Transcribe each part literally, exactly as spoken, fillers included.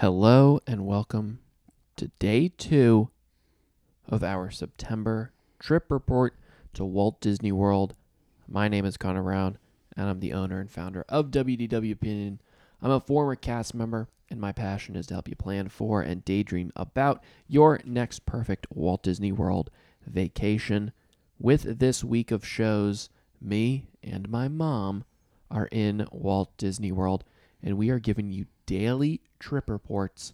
Hello and welcome to day two of our September trip report to Walt Disney World. My name is Connor Brown, and I'm the owner and founder of W D W Opinion. I'm a former cast member, and my passion is to help you plan for and daydream about your next perfect Walt Disney World vacation. With this week of shows, me and my mom are in Walt Disney World, and we are giving you daily trip reports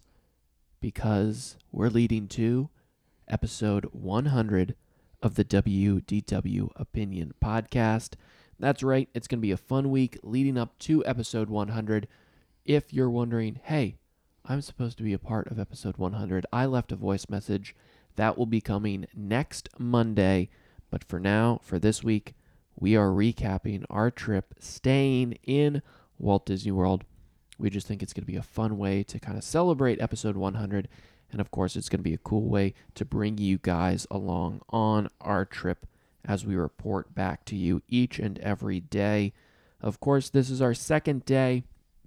because we're leading to episode one hundred of the W D W Opinion podcast. That's right, it's going to be a fun week leading up to episode one hundred. If you're wondering, hey, I'm supposed to be a part of episode one hundred, I left a voice message. That will be coming next Monday. But for now, for this week, we are recapping our trip staying in Walt Disney World. We just think it's going to be a fun way to kind of celebrate episode one hundred. And of course, it's going to be a cool way to bring you guys along on our trip as we report back to you each and every day. Of course, this is our second day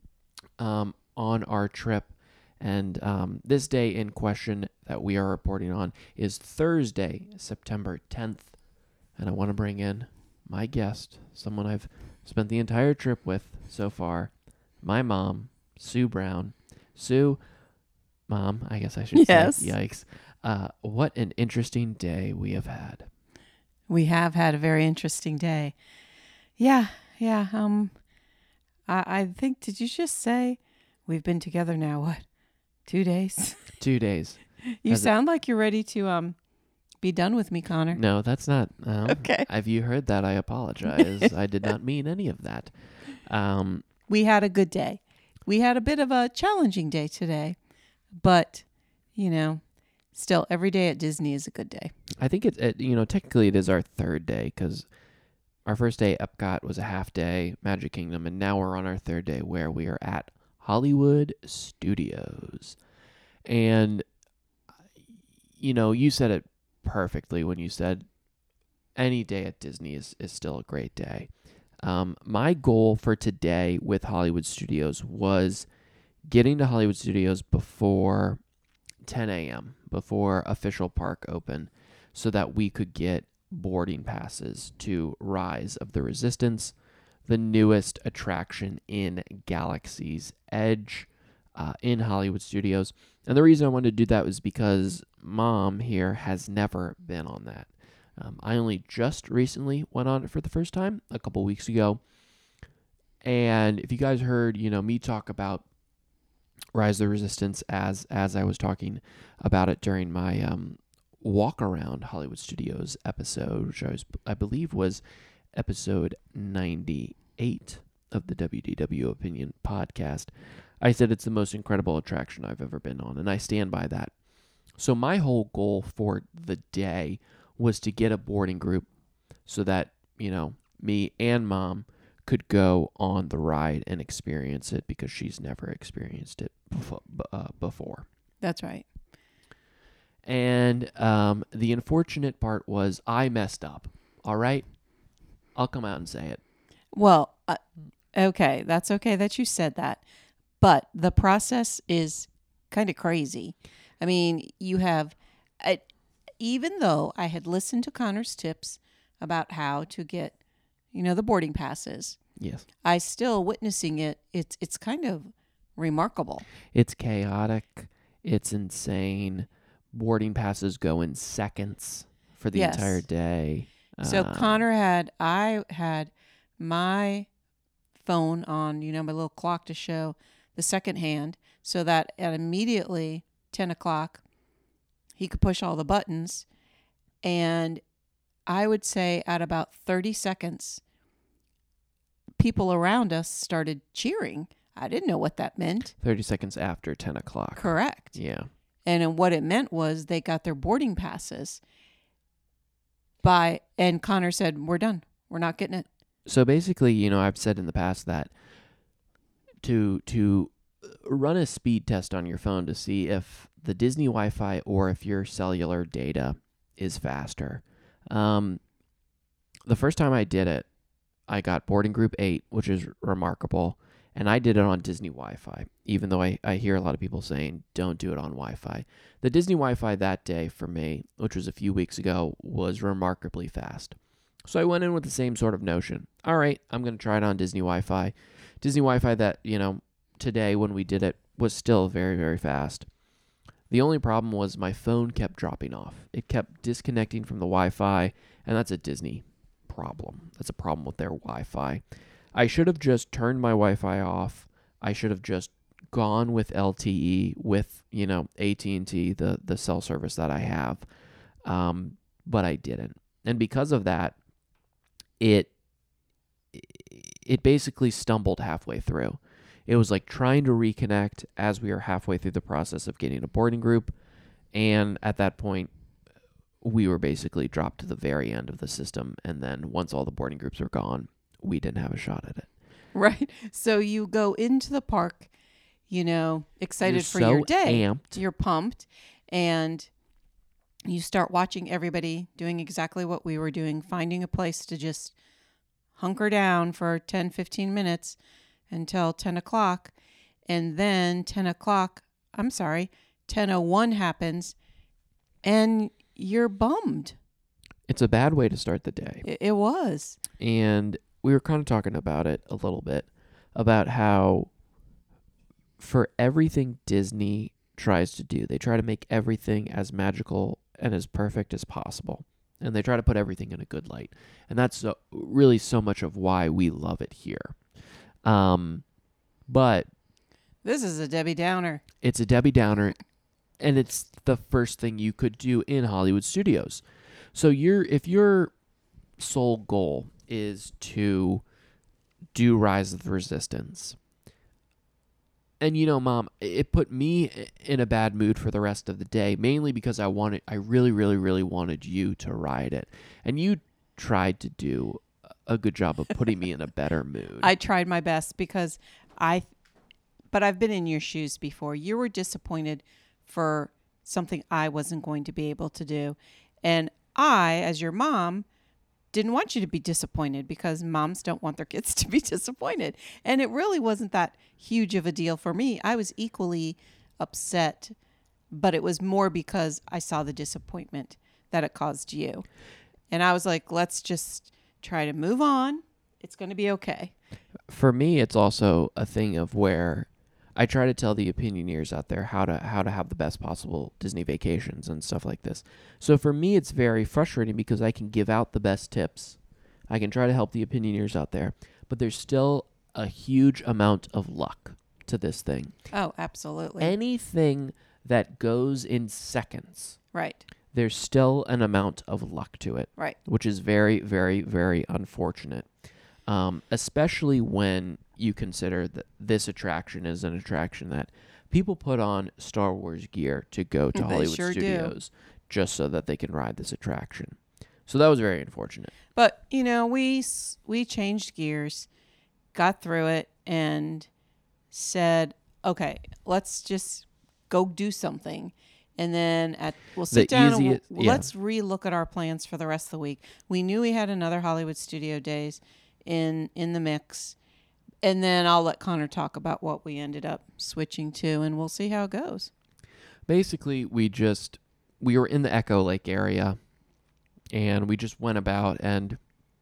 um, on our trip. And um, this day in question that we are reporting on is Thursday, September tenth. And I want to bring in my guest, someone I've spent the entire trip with so far, my mom, Sue Brown. Sue, Mom, I guess I should yes. say, yikes. Uh, what an interesting day we have had. We have had a very interesting day. Yeah, yeah. Um, I, I think, did you just say we've been together now, what, two days? Two days. You Has sound it... like you're ready to um be done with me, Connor. No, that's not. Um, okay. Have you heard that? I apologize. I did not mean any of that. Um, we had a good day. We had a bit of a challenging day today, but, you know, still every day at Disney is a good day. I think it, it you know, technically it is our third day because our first day at Epcot was a half day, Magic Kingdom, and now we're on our third day where we are at Hollywood Studios. And, you know, you said it perfectly when you said any day at Disney is, is still a great day. Um, my goal for today with Hollywood Studios was getting to Hollywood Studios before ten a.m., before official park open, so that we could get boarding passes to Rise of the Resistance, the newest attraction in Galaxy's Edge uh, in Hollywood Studios. And the reason I wanted to do that was because Mom here has never been on that. Um, I only just recently went on it for the first time a couple weeks ago. And if you guys heard, you know, me talk about Rise of the Resistance as as I was talking about it during my um, walk around Hollywood Studios episode, which I was I believe was episode ninety-eight of the W D W Opinion podcast, I said it's the most incredible attraction I've ever been on, and I stand by that. So my whole goal for the day was to get a boarding group so that, you know, me and Mom could go on the ride and experience it because she's never experienced it before. Uh, before. That's right. And um, the unfortunate part was I messed up. All right? I'll come out and say it. Well, uh, okay. That's okay that you said that. But the process is kind of crazy. I mean, you have... Uh, even though I had listened to Connor's tips about how to get, you know, the boarding passes, yes, I still witnessing it. It's it's kind of remarkable. It's chaotic. It's insane. Boarding passes go in seconds for the yes. entire day. So uh, Connor had, I had my phone on, you know, my little clock to show the second hand, so that at immediately ten o'clock, he could push all the buttons, and I would say at about thirty seconds, people around us started cheering. I didn't know what that meant. thirty seconds after ten o'clock. Correct. Yeah. And what it meant was they got their boarding passes by, and Connor said, we're done. We're not getting it. So basically, you know, I've said in the past that to to run a speed test on your phone to see if the Disney Wi-Fi or if your cellular data is faster. Um, the first time I did it, I got boarding group eight, which is remarkable. And I did it on Disney Wi-Fi, even though I, I hear a lot of people saying don't do it on Wi-Fi. The Disney Wi-Fi that day for me, which was a few weeks ago, was remarkably fast. So I went in with the same sort of notion. All right, I'm going to try it on Disney Wi-Fi. Disney Wi-Fi that, you know, today when we did it was still very, very fast. The only problem was my phone kept dropping off. It kept disconnecting from the Wi-Fi, and that's a Disney problem. That's a problem with their Wi-Fi. I should have just turned my Wi-Fi off. I should have just gone with L T E, with, you know, A T and T, the, the cell service that I have. Um, but I didn't. And because of that, it it basically stumbled halfway through. It was like trying to reconnect as we were halfway through the process of getting a boarding group. And at that point, we were basically dropped to the very end of the system. And then once all the boarding groups were gone, we didn't have a shot at it. Right. So you go into the park, you know, excited You're for so your day. amped. You're pumped. And you start watching everybody doing exactly what we were doing, finding a place to just hunker down for ten, fifteen minutes until ten o'clock. And then ten o'clock, I'm sorry, ten oh one happens and you're bummed. It's a bad way to start the day. It, it was. And we were kind of talking about it a little bit, about how for everything Disney tries to do, they try to make everything as magical and as perfect as possible. And they try to put everything in a good light. And that's so, really so much of why we love it here. Um, but This is a Debbie Downer. it's a Debbie Downer, and it's the first thing you could do in Hollywood Studios. So you're if your sole goal is to do Rise of the Resistance, and you know, Mom, it put me in a bad mood for the rest of the day, mainly because I wanted, I really, really, really wanted you to ride it, and you tried to do a good job of putting me in a better mood. I tried my best because I, but I've been in your shoes before. You were disappointed for something I wasn't going to be able to do. And I, as your mom, didn't want you to be disappointed because moms don't want their kids to be disappointed. And it really wasn't that huge of a deal for me. I was equally upset, but it was more because I saw the disappointment that it caused you. And I was like, let's just try to move on. It's going to be okay. For me, it's also a thing of where I try to tell the opinioneers out there how to how to have the best possible Disney vacations and stuff like this. So for me, it's very frustrating because I can give out the best tips. I can try to help the opinioneers out there, but there's still a huge amount of luck to this thing. Oh, absolutely. Anything that goes in seconds, right. there's still an amount of luck to it, Right. which is very, very, very unfortunate, um, especially when you consider that this attraction is an attraction that people put on Star Wars gear to go to They Hollywood sure do. Studios just so that they can ride this attraction. So that was very unfortunate. But, you know, we s- we changed gears, got through it, and said, okay, let's just go do something. And then at we'll sit The down and easiest- we'll, yeah. let's re-look at our plans for the rest of the week. We knew we had another Hollywood Studio Days in in the mix. And then I'll let Connor talk about what we ended up switching to, and we'll see how it goes. Basically, we just, we were in the Echo Lake area, and we just went about, and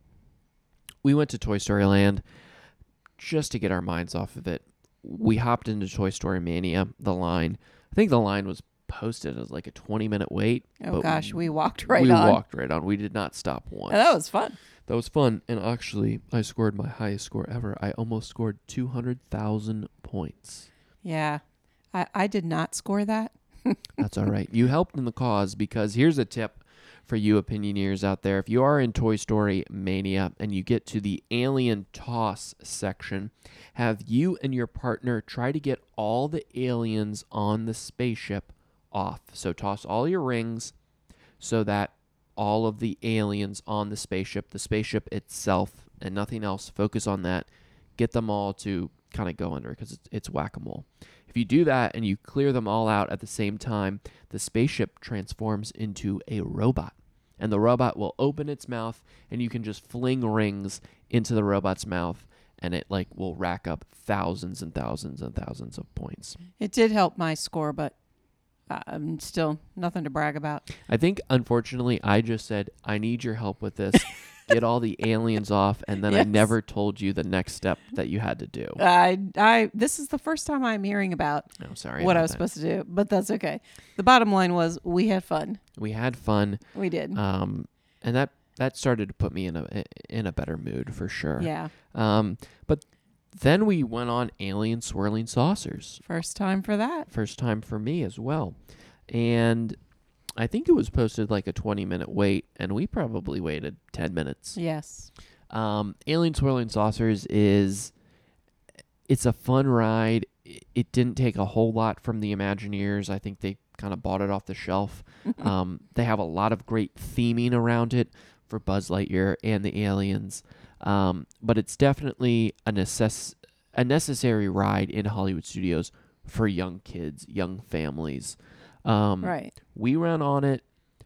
we went to Toy Story Land just to get our minds off of it. We hopped into Toy Story Mania, the line. I think the line was posted as like a twenty-minute wait. Oh, but gosh, we walked right we on. walked right on. We did not stop once. And that was fun. That was fun. And actually, I scored my highest score ever. I almost scored two hundred thousand points. Yeah. I, I did not score that. That's all right. You helped in the cause, because here's a tip for you opinioneers out there. If you are in Toy Story Mania and you get to the alien toss section, have you and your partner try to get all the aliens on the spaceship off. So toss all your rings so that all of the aliens on the spaceship, the spaceship itself, and nothing else, focus on that. Get them all to kind of go under, because it's, it's whack-a-mole. If you do that and you clear them all out at the same time, the spaceship transforms into a robot. And the robot will open its mouth, and you can just fling rings into the robot's mouth. and it like will rack up thousands and thousands and thousands of points. It did help my score, but uh, I'm still nothing to brag about. I think, unfortunately, I just said, I need your help with this. Get all the aliens off, and then Yes. I never told you the next step that you had to do. I, I, this is the first time I'm hearing about No, sorry. what I about was that. supposed to do, but that's okay. The bottom line was we had fun. We had fun, We did. um, and that that started to put me in a in a better mood for sure. Yeah. Um, but then we went on Alien Swirling Saucers. First time for that. First time for me as well, and I think it was posted like a twenty minute wait, and we probably waited ten minutes. Yes. Um, Alien Swirling Saucers is it's a fun ride. It- It didn't take a whole lot from the Imagineers. I think they kind of bought it off the shelf. um, they have a lot of great theming around it for Buzz Lightyear and the aliens. Um, but it's definitely a necess- a necessary ride in Hollywood Studios for young kids, young families. Um, Right. we ran on it.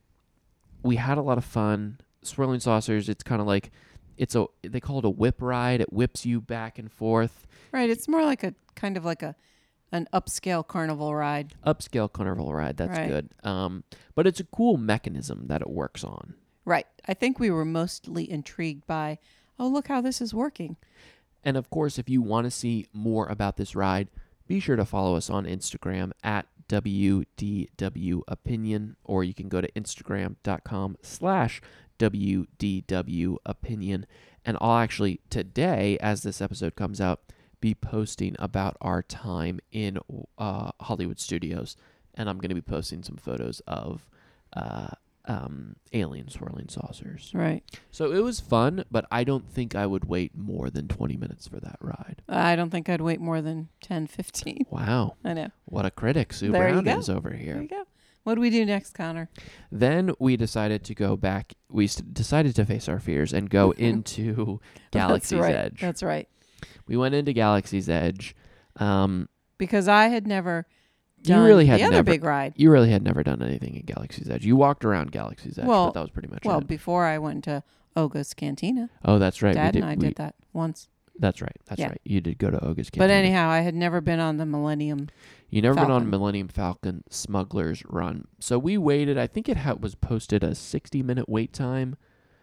We had a lot of fun. Swirling Saucers, it's kind of like it's a they call it a whip ride. It whips you back and forth. Right. It's more like a kind of like a an upscale carnival ride. Upscale carnival ride. That's Right. good. Um, but it's a cool mechanism that it works on. Right. I think we were mostly intrigued by, oh, look how this is working. And of course, if you want to see more about this ride, be sure to follow us on Instagram at W D W Opinion, or you can go to Instagram.com slash W D W Opinion. And I'll actually, today, as this episode comes out, be posting about our time in uh, Hollywood Studios. And I'm going to be posting some photos of uh, um, Alien Swirling Saucers. Right. So it was fun, but I don't think I would wait more than twenty minutes for that ride. I don't think I'd wait more than ten, fifteen. Wow. I know. What a critic Sue There you Brown go. is over There here. you go. What do we do next, Connor? Then we decided to go back. We s- decided to face our fears and go into Galaxy's That's right. Edge. That's right. We went into Galaxy's Edge. Um, Because I had never you done really had the other never, big ride. you really had never done anything at Galaxy's Edge. You walked around Galaxy's Edge, Well- but that was pretty much Well, it. before I went to Oga's Cantina, Oh, that's right. Dad we did, and I we- did that once. That's right. That's Yeah. right. You did go to Oga's Cantina. But anyhow, I had never been on the Millennium. You never been on Falcon. Millennium Falcon Smuggler's Run. So we waited. I think it ha- was posted a sixty minute wait time.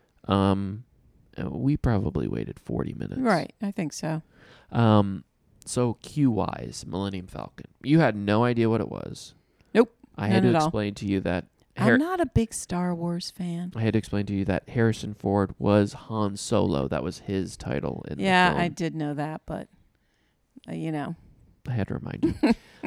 Um, uh, we probably waited forty minutes. Right. I think so. Um, so queue wise, Millennium Falcon. You had no idea what it was. Nope, I had none to at all. explain to you that. Har- I'm not a big Star Wars fan. I had to explain to you that Harrison Ford was Han Solo. That was his title in Yeah, the film. I did know that, but uh, you know, I had to remind you.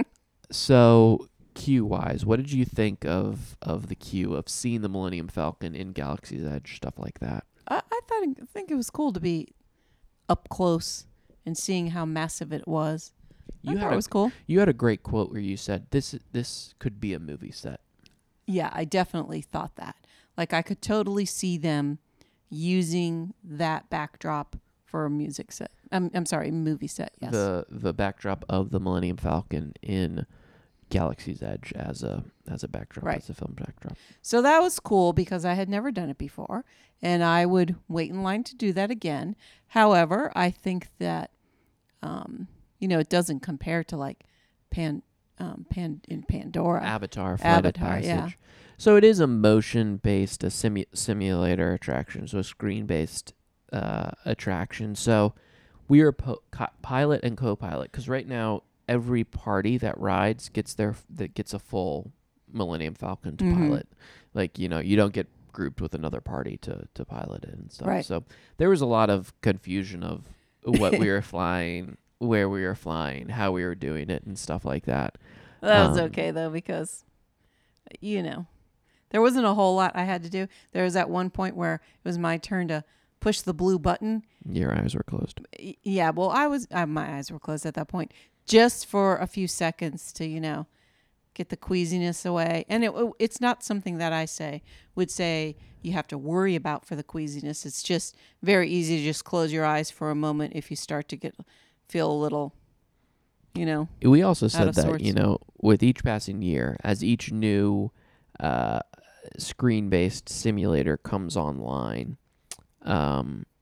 So, queue wise, what did you think of of the queue of seeing the Millennium Falcon in Galaxy's Edge, stuff like that? I, I thought I think it was cool to be up close and seeing how massive it was. I You thought had it a, was cool. you had a great quote where you said this this could be a movie set. Yeah, I definitely thought that. Like I could totally see them using that backdrop for a music set. I'm I'm sorry, movie set. Yes. The the backdrop of the Millennium Falcon in Galaxy's Edge as a as a backdrop, Right. as a film backdrop. So that was cool because I had never done it before, and I would wait in line to do that again. However, I think that, um, you know, it doesn't compare to like Pan, um, Pan in Pandora. Avatar, Flight of Avatar, Passage. yeah. So it is a motion based, a simu- simulator attraction, so a screen based uh, attraction. So we are po- co- pilot and co-pilot because right now every party that rides gets their that gets a full Millennium Falcon to Mhm. pilot. Like you know, you don't get grouped with another party to to pilot it and stuff. Right. So there was a lot of confusion of what we were flying, where we were flying, how we were doing it, and stuff like that. That was Um, okay though because, you know, there wasn't a whole lot I had to do. There was at one point where it was my turn to push the blue button. Your eyes were closed. Y- Yeah, well, I was uh, my eyes were closed at that point, just for a few seconds to you know get the queasiness away. And it it's not something that I say would say you have to worry about for the queasiness. It's just very easy to just close your eyes for a moment if you start to get feel a little, you know. We also Out said of that, sorts. you know, with each passing year, as each new uh, screen-based simulator comes online, um,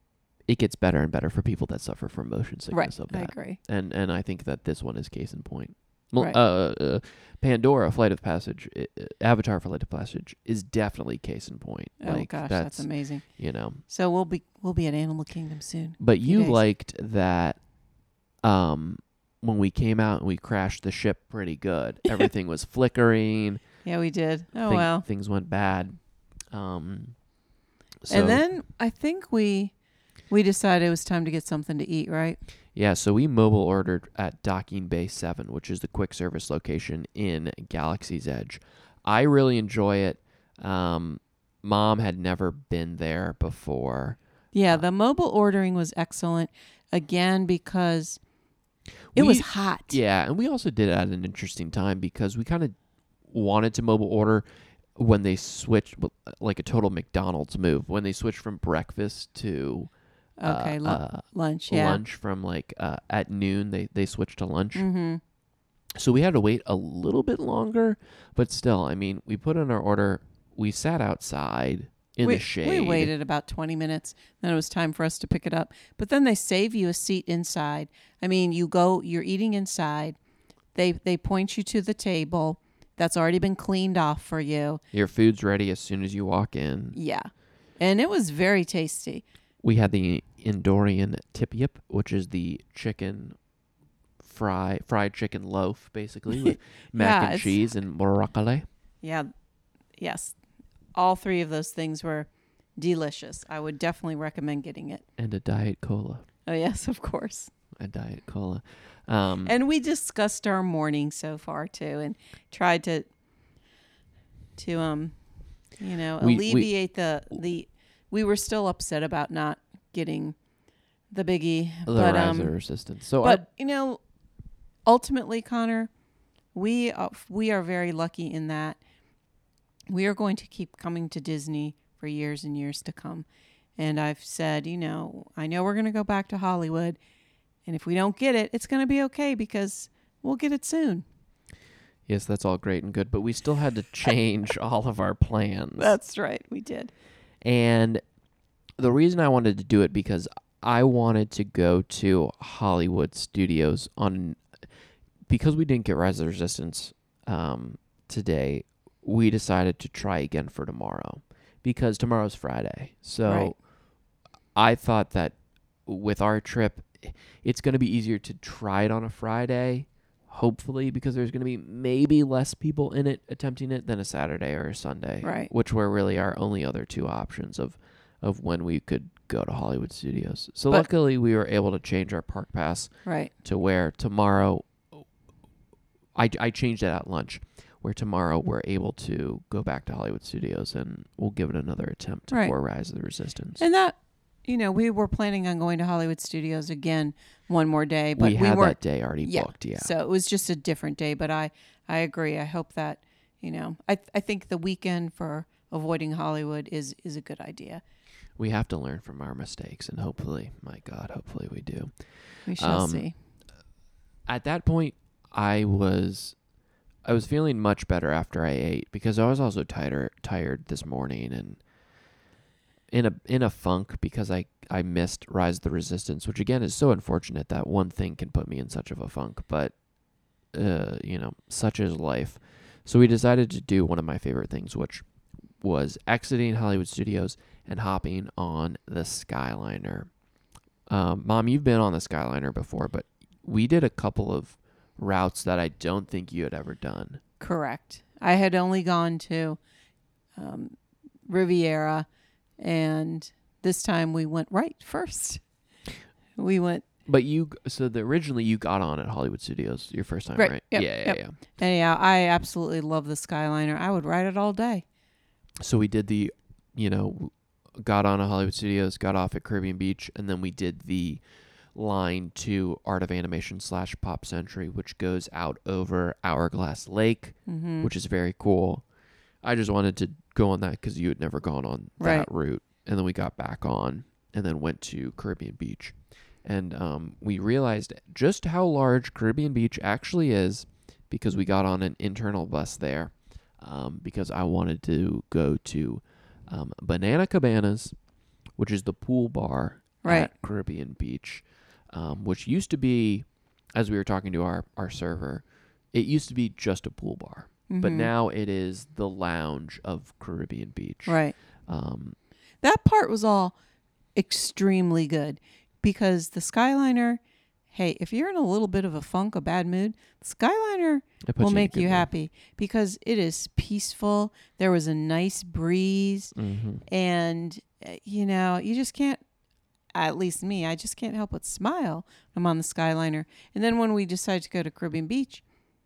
it gets better and better for people that suffer from motion sickness Right. of I that. agree. And and I think that this one is case in point. Well, Right. uh, uh, Pandora, Flight of Passage, uh, Avatar, Flight of Passage is definitely case in point. Oh like, gosh, that's, that's amazing. you know. So we'll be we'll be at Animal Kingdom soon. But Few you days. liked that um, when we came out and we crashed the ship pretty good. Everything was flickering. Yeah, we did. Oh Thing- well. Things went bad. Um, so, And then I think we we decided it was time to get something to eat, right? yeah, so we mobile ordered at Docking Bay seven, which is the quick service location in Galaxy's Edge. I really enjoy it. Um, Mom had never been there before. Yeah, Uh, the mobile ordering was excellent. Again, because it We- was hot. Yeah, and we also did it at an interesting time because we kind of wanted to mobile order when they switched, like a total McDonald's move, when they switched from breakfast to Okay, uh, lu- uh, lunch. Yeah. lunch from like uh, at noon. They they switched to lunch. Mm-hmm. So we had to wait a little bit longer, but still, I mean, we put in our order. We sat outside in we, the shade. We waited about twenty minutes. Then it was time for us to pick it up. But then they save you a seat inside. I mean, you go, you're eating inside. They they point you to the table that's already been cleaned off for you. Your food's ready as soon as you walk in. Yeah. And it was very tasty. We had the Indorian tip yip, which is the chicken fry, fried chicken loaf, basically, with mac Yeah, and it's- cheese and broccoli. Yeah. Yes. All three of those things were delicious. I would definitely recommend getting it. And a Diet Cola. Oh, yes, of course. A Diet Cola. Um, And we discussed our morning so far too, and tried to, to um, you know, We- we- alleviate the the. We were still upset about not getting the biggie, the but Rise of um, Resistance. So but our, you know, ultimately, Connor, we are, we are very lucky in that we are going to keep coming to Disney for years and years to come. And I've said, you know, I know we're going to go back to Hollywood, and if we don't get it, it's going to be okay because we'll get it soon. yes, that's all great and good, but we still had to change all of our plans. That's right, we did. And the reason I wanted to do it because I wanted to go to Hollywood Studios on because we didn't get Rise of the Resistance um, today. We decided to try again for tomorrow because tomorrow's Friday. So Right. I thought that with our trip, it's going to be easier to try it on a Friday, hopefully, because there's going to be maybe less people in it attempting it than a Saturday or a Sunday, Right. which were really our only other two options of of when we could go to Hollywood Studios. So But- luckily, we were able to change our park pass Right. to where tomorrow, I, I changed it at lunch, where tomorrow we're able to go back to Hollywood Studios and we'll give it another attempt Right. for Rise of the Resistance. And that, you know, we were planning on going to Hollywood Studios again one more day, but we we, had weren't. that day already Yeah. booked, yeah. So it was just a different day, but I, I agree. I hope that, you know, I, I think the weekend for avoiding Hollywood is, is a good idea. We have to learn from our mistakes, and hopefully, my God, hopefully we do. We shall Um, see. At that point, I was, I was feeling much better after I ate because I was also tired, tired this morning and in a in a funk because I I missed Rise of the Resistance, which again is so unfortunate that one thing can put me in such of a funk, but uh, you know, such is life. So we decided to do one of my favorite things, which was exiting Hollywood Studios and hopping on the Skyliner. Um, Mom, you've been on the Skyliner before, but we did a couple of routes that I don't think you had ever done. Correct. I had only gone to um, Riviera, and this time we went right first. We went, But you, so the, originally you got on at Hollywood Studios your first time, Right. right? Yep, Yeah, yeah, yep. yeah. and yeah, I absolutely love the Skyliner. I would ride it all day. So we did the, you know, got on at Hollywood Studios, got off at Caribbean Beach, and then we did the line to Art of Animation slash Pop Century, which goes out over Hourglass Lake, Mm-hmm. which is very cool. I just wanted to go on that because you had never gone on that Right. route. And then we got back on and then went to Caribbean Beach. And um, we realized just how large Caribbean Beach actually is because we got on an internal bus there um, because I wanted to go to um, Banana Cabanas, which is the pool bar Right. at Caribbean Beach, um, which used to be, as we were talking to our, our server, it used to be just a pool bar. But Mhm. now it is the lounge of Caribbean Beach. Right. Um, That part was all extremely good because the Skyliner, hey, if you're in a little bit of a funk, a bad mood, the Skyliner it puts will in a make good you mood. happy because it is peaceful. There was a nice breeze, Mhm. and uh, you know, you just can't. At least me, I just can't help but smile when I'm on the Skyliner. And then when we decided to go to Caribbean Beach,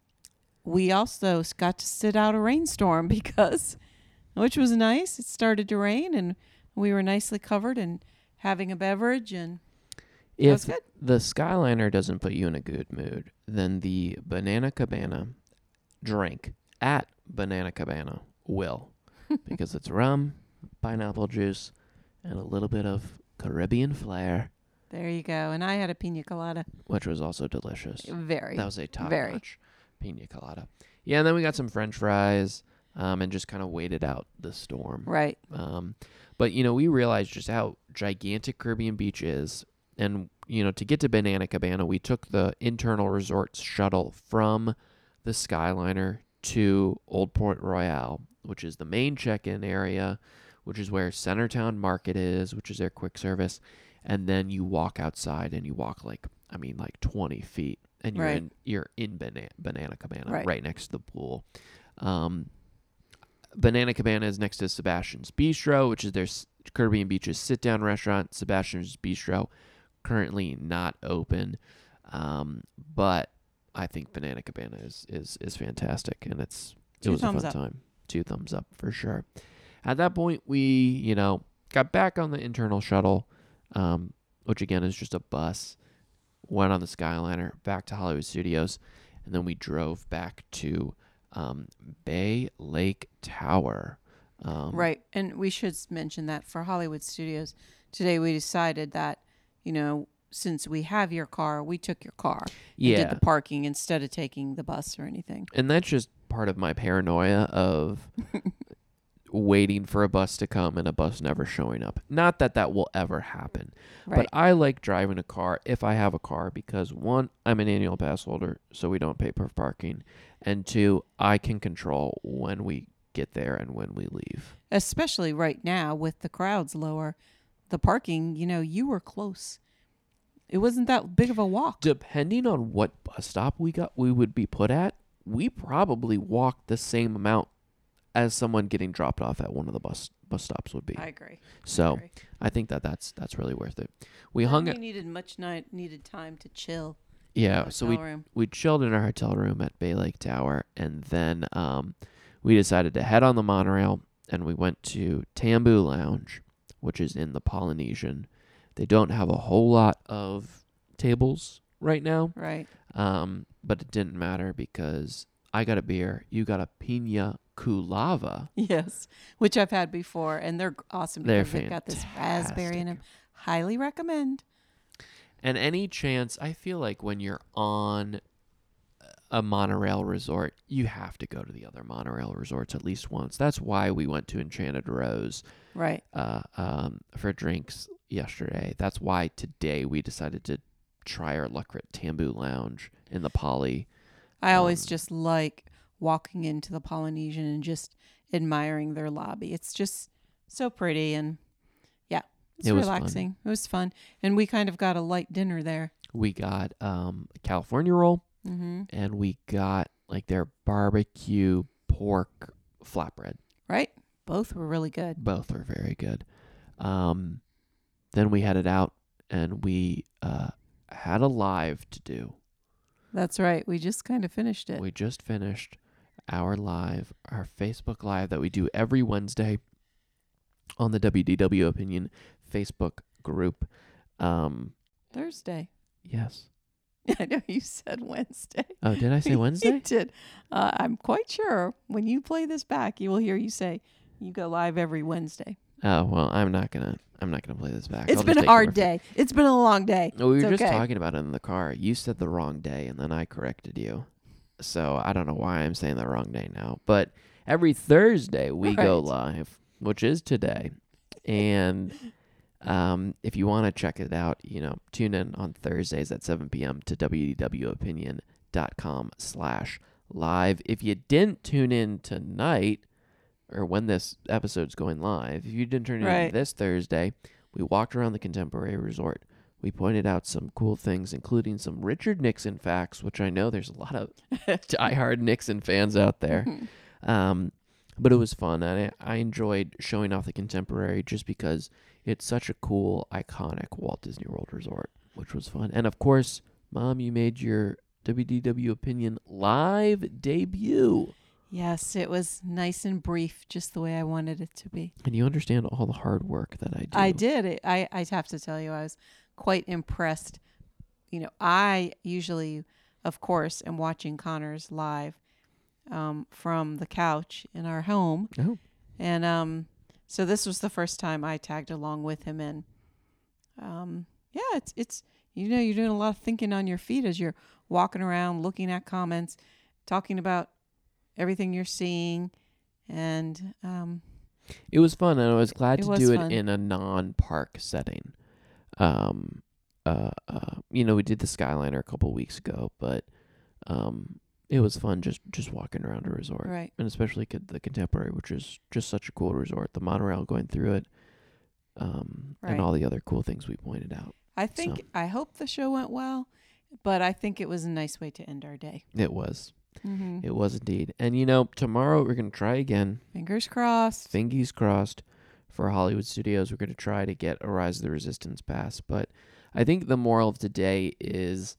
we also got to sit out a rainstorm because, which was nice. It started to rain, and we were nicely covered and having a beverage, and that was If good. the Skyliner doesn't put you in a good mood, then the Banana Cabana drink at Banana Cabana will, because it's rum, pineapple juice, and a little bit of Caribbean flair, There you go. And I had a pina colada. which was also delicious. Very. That was a very. top-notch pina colada. Yeah, and then we got some French fries, um, and just kind of waited out the storm. Right. Um, but, you know, we realized just how gigantic Caribbean Beach is. And, you know, to get to Banana Cabana, we took the internal resorts shuttle from the Skyliner to Old Port Royale, which is the main check-in area, which is where Centertown Market is, which is their quick service. And then you walk outside and you walk like, I mean, like twenty feet. And you're Right. in you're in Banana, Banana Cabana, Right. right next to the pool. Um, Banana Cabana is next to Sebastian's Bistro, which is their s- Caribbean Beach's sit-down restaurant. Sebastian's Bistro currently not open, um, but I think Banana Cabana is is, is fantastic, and it's it Two was a thumbs fun up. time. Two thumbs up for sure. At that point, we you know got back on the internal shuttle, um, which again is just a bus. Went on the Skyliner back to Hollywood Studios, and then we drove back to um, Bay Lake Tower. Um, Right. And we should s- mention that for Hollywood Studios, today we decided that, you know, since we have your car, we took your car and Yeah. did the parking instead of taking the bus or anything. And that's just part of my paranoia of waiting for a bus to come and a bus never showing up. Not that that will ever happen. Right. But I like driving a car if I have a car because, one, I'm an annual pass holder, so we don't pay for parking. And two, I can control when we get there and when we leave. Especially right now with the crowds lower, the parking, you know, you were close. It wasn't that big of a walk. Depending on what bus stop we got, we would be put at, we probably walked the same amount as someone getting dropped off at one of the bus bus stops would be. I agree. So I agree. I think that that's that's really worth it. We And hung we it. needed much night needed time to chill. Yeah, in so the we hotel room. we chilled in our hotel room at Bay Lake Tower, and then um, we decided to head on the monorail, and we went to Tambu Lounge, which is in the Polynesian. They don't have a whole lot of tables right now, Right. um, but it didn't matter because I got a beer, you got a pina colada. Yes, which I've had before, and they're awesome They're because they've got this raspberry in them. Highly recommend. And any chance, I feel like when you're on a monorail resort, you have to go to the other monorail resorts at least once. That's why we went to Enchanted Rose Right. uh, um, for drinks yesterday. That's why today we decided to try our luck at Tambu Lounge in the Poly. I always Um, just like walking into the Polynesian and just admiring their lobby. It's just so pretty, and yeah, it's It was fun. relaxing. It was fun, and we kind of got a light dinner there. We got um, a California roll, Mm-hmm. and we got like their barbecue pork flatbread. Right? Both were really good. Both were very good. Um, then we headed out, and we uh, had a live to do. That's right. We just kind of finished it. We just finished our live, our Facebook Live that we do every Wednesday on the W D W Opinion Facebook group. Um, Thursday. yes. I know you said Wednesday. Oh, did I say You Wednesday? did. Uh, I'm quite sure when you play this back, you will hear you say you go live every Wednesday. Oh well, I'm not gonna. I'm not gonna play this back. It's I'll been just a take hard your- day. It's been a long day. No, we were It's just okay. talking about it in the car. You said the wrong day, and then I corrected you. So I don't know why I'm saying the wrong day now. But every Thursday we go Right. live, which is today, and Um, if you want to check it out, you know, tune in on Thursdays at seven p.m. to w d w opinion dot com slash live. If you didn't tune in tonight, or when this episode's going live, if you didn't turn in Right. this Thursday, we walked around the Contemporary Resort. We pointed out some cool things, including some Richard Nixon facts, which I know there's a lot of diehard Nixon fans out there. Um, but it was fun. I, I enjoyed showing off the Contemporary just because it's such a cool, iconic Walt Disney World resort, which was fun. And of course, Mom, you made your W D W Opinion live debut. Yes, it was nice and brief, just the way I wanted it to be. And you understand all the hard work that I do. I did. It, I, I have to tell you, I was quite impressed. You know, I usually, of course, am watching Connor's live um, from the couch in our home. Oh. And um, so this was the first time I tagged along with him. And um, yeah, it's, it's, you know, you're doing a lot of thinking on your feet as you're walking around, looking at comments, talking about everything you're seeing. And um, it was fun, and I was glad It to was do fun. it in a non-park setting. Um, uh, uh, you know, we did the Skyliner a couple weeks ago, but um, it was fun just, just walking around a resort. right. And especially co- the Contemporary, which is just such a cool resort. The monorail going through it, um, Right. and all the other cool things we pointed out. I think, So. I hope the show went well, but I think it was a nice way to end our day. It was. Mm-hmm. It was indeed. And, you know, tomorrow we're going to try again. Fingers crossed. Fingies crossed for Hollywood Studios. We're going to try to get a Rise of the Resistance pass. But I think the moral of today is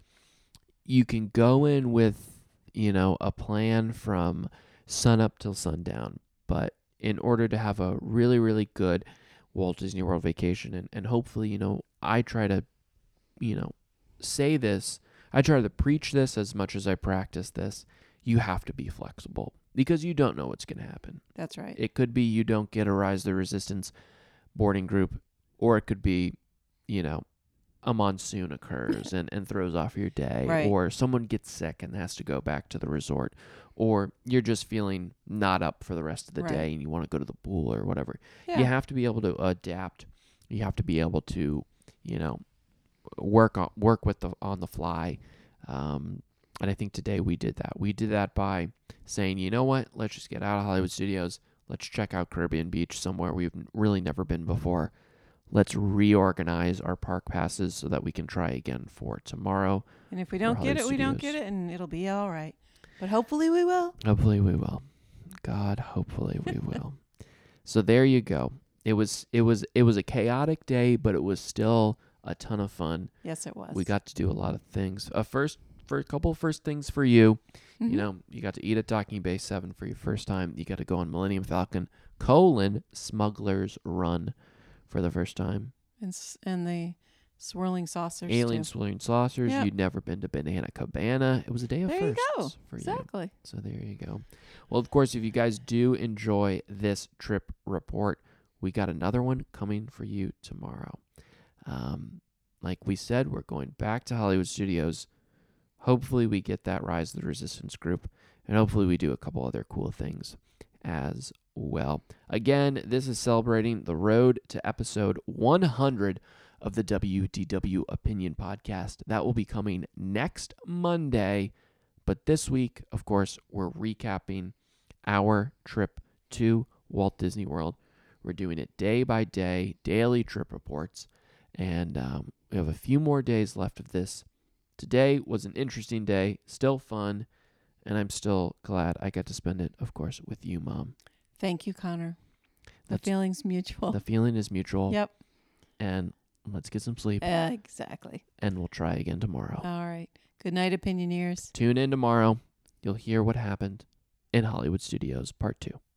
you can go in with, you know, a plan from sun up till sundown. But in order to have a really, really good Walt Disney World vacation, and, and hopefully, you know, I try to, you know, say this, I try to preach this as much as I practice this. You have to be flexible because you don't know what's going to happen. That's right. It could be you don't get a Rise of the Resistance boarding group, or it could be, you know, a monsoon occurs and, and throws off your day, Right. or someone gets sick and has to go back to the resort, or you're just feeling not up for the rest of the Right. day and you want to go to the pool or whatever. Yeah. You have to be able to adapt. You have to be able to, you know, work on work with the on the fly. Um, and I think today we did that. We did that by saying, you know what, let's just get out of Hollywood Studios. Let's check out Caribbean Beach, somewhere we've really never been before. Let's reorganize our park passes so that we can try again for tomorrow. And if we don't get it, Hollywood we don't Studios. get it, and it'll be all right. But hopefully we will. Hopefully we will. God, hopefully we will. So there you go. It was it was it was a chaotic day, but it was still a ton of fun. Yes, it was. We got to do a lot of things. Uh, first, for a couple first things for you. Mhm. You know, you got to eat at Docking Bay seven for your first time. You got to go on Millennium Falcon colon Smuggler's Run for the first time. and s- and the swirling saucers. Alien too. Swirling Saucers. Yep. You'd never been to Banana Cabana. It was a day of There you firsts go. for you. Exactly. So there you go. Well, of course, if you guys do enjoy this trip report, we got another one coming for you tomorrow. Um, like we said, we're going back to Hollywood Studios. Hopefully we get that Rise of the Resistance group, and hopefully we do a couple other cool things as well. Again, this is celebrating the road to episode one hundred of the W D W Opinion Podcast. That will be coming next Monday. But this week, of course, we're recapping our trip to Walt Disney World. We're doing it day by day, daily trip reports. And um, we have a few more days left of this. Today was an interesting day, still fun. And I'm still glad I got to spend it, of course, with you, Mom. Thank you, Connor. The That's- feeling's mutual. The feeling is mutual. Yep. And let's get some sleep. Uh, exactly. And we'll try again tomorrow. All right. Good night, Opinioneers. Tune in tomorrow. You'll hear what happened in Hollywood Studios Part two.